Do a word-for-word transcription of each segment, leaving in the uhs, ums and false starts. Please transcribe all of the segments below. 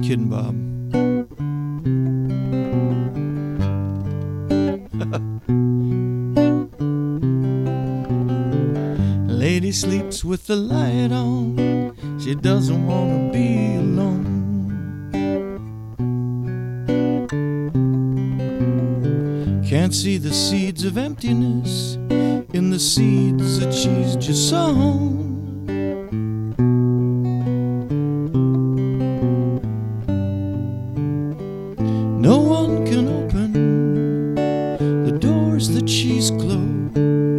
kidding, Bob. Lady sleeps with the light on. She doesn't want to be alone. Can't see the seeds of emptiness in the seeds that she's just sown. No one can open the doors that she's closed.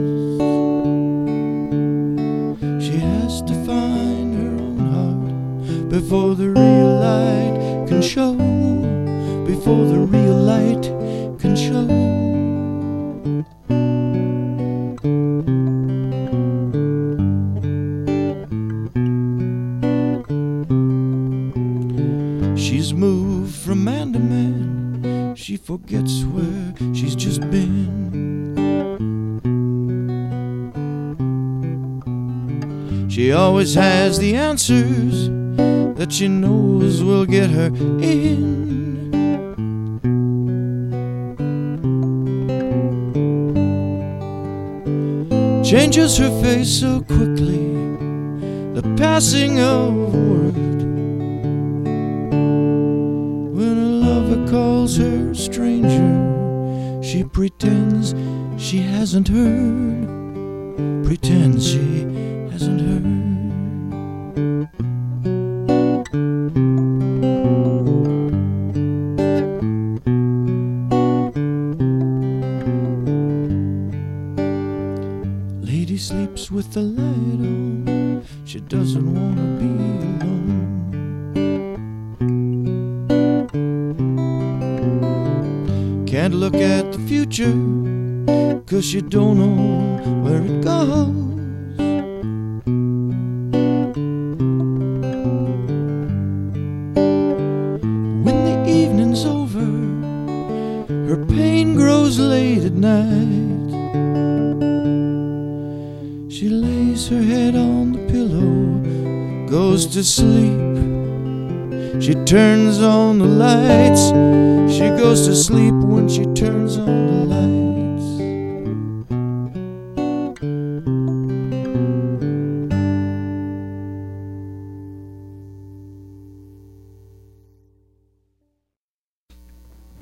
She has to find her own heart before the real light can show. Before the real light can show. She's moved from man to man. She forgets where she's just been. She always has the answers that she knows will get her in. Changes her face so quickly, the passing of a word. When a lover calls her stranger, she pretends she hasn't heard. Pretends she hasn't heard. Lady sleeps with the light on. She doesn't want to be alone. Can't look at the future, 'cause she don't know where it goes. When the evening's over, her pain grows late at night. She lays her head on the pillow, goes to sleep. She turns on the lights. She goes to sleep when she turns on the lights.